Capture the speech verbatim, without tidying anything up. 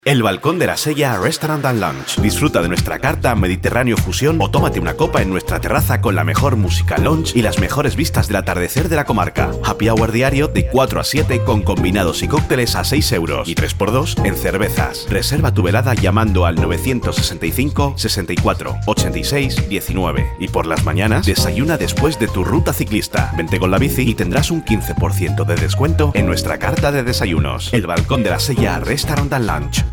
El Balcón de la Sella Restaurant and Lounge. Disfruta de nuestra carta Mediterráneo Fusión o tómate una copa en nuestra terraza con la mejor música lounge y las mejores vistas del atardecer de la comarca. Happy hour diario de cuatro a siete con combinados y cócteles a seis euros y tres por dos en cervezas. Reserva tu velada llamando al novecientos sesenta y cinco, sesenta y cuatro, ochenta y seis, diecinueve. Y por las mañanas desayuna después de tu ruta ciclista. Vente con la bici y tendrás un quince por ciento de descuento en nuestra carta de desayunos. El Balcón de la Sella Restaurant and Lounge.